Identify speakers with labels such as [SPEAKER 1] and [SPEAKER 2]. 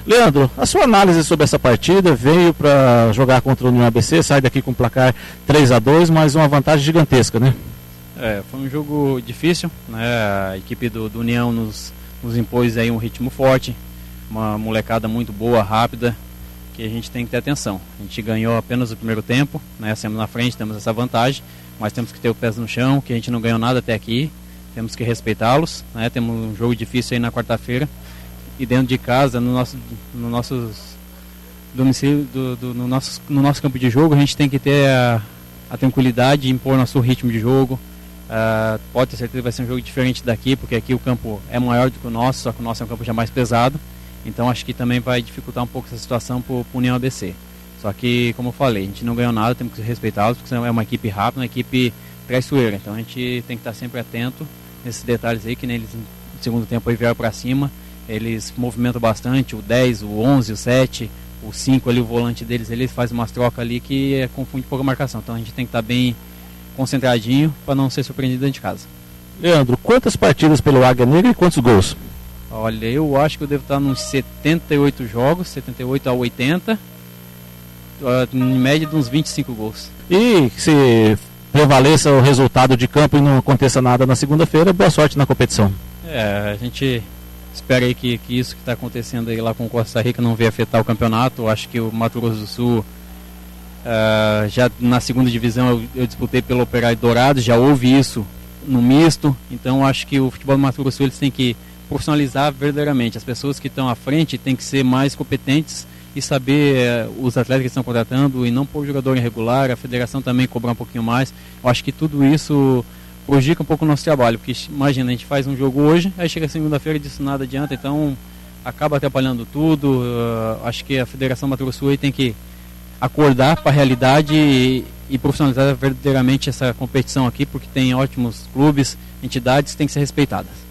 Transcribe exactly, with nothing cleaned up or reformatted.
[SPEAKER 1] Leandro, a sua análise sobre essa partida, veio para jogar contra o União A B C, sai daqui com o placar três a dois, mas uma vantagem gigantesca, né?
[SPEAKER 2] É, foi um jogo difícil, né? A equipe do, do União nos, nos impôs aí um ritmo forte, uma molecada muito boa, rápida, que a gente tem que ter atenção. A gente ganhou apenas o primeiro tempo, né? Sempre na frente, temos essa vantagem, mas temos que ter o pé no chão, que a gente não ganhou nada até aqui, temos que respeitá-los, né? Temos um jogo difícil aí na quarta-feira, e dentro de casa, no nosso, no nossos domicílio, do, do, no, nosso, no nosso campo de jogo, a gente tem que ter a, a tranquilidade de impor nosso ritmo de jogo. Uh, pode ter certeza que vai ser um jogo diferente daqui, porque aqui o campo é maior do que o nosso, só que o nosso é um campo já mais pesado, então acho que também vai dificultar um pouco essa situação para o União A B C. Só que, como eu falei, a gente não ganhou nada, temos que respeitá-los, porque é uma equipe rápida, uma equipe traiçoeira, então a gente tem que estar sempre atento nesses detalhes aí, que nem eles no segundo tempo aí vieram para cima, eles movimentam bastante, o dez, o onze, o sete, o cinco ali, o volante deles, eles fazem umas trocas ali que é, confunde um pouco a marcação, então a gente tem que estar bem concentradinho para não ser surpreendido dentro de casa. Leandro, quantas partidas pelo Águia Negra e quantos gols? Olha, eu acho que eu devo estar nos setenta e oito jogos, setenta e oito a oitenta, em média de uns vinte e cinco gols.
[SPEAKER 1] E se prevaleça o resultado de campo e não aconteça nada na segunda-feira, boa sorte na competição.
[SPEAKER 2] É, a gente espera aí que, que isso que está acontecendo aí lá com Costa Rica não venha afetar o campeonato. Eu acho que o Mato Grosso do Sul, Uh, já na segunda divisão eu, eu disputei pelo Operário Dourado, já houve isso no misto, então acho que o futebol do Mato Grosso eles têm que profissionalizar verdadeiramente, as pessoas que estão à frente têm que ser mais competentes e saber uh, os atletas que estão contratando e não pôr jogador irregular, a federação também cobrar um pouquinho mais. Eu acho que tudo isso prejudica um pouco o nosso trabalho, porque imagina, a gente faz um jogo hoje, aí chega segunda-feira e disso nada adianta, então acaba atrapalhando tudo. Uh, acho que a federação do Mato Grosso aí tem que acordar para a realidade e, e profissionalizar verdadeiramente essa competição aqui, porque tem ótimos clubes, entidades que têm que ser respeitadas.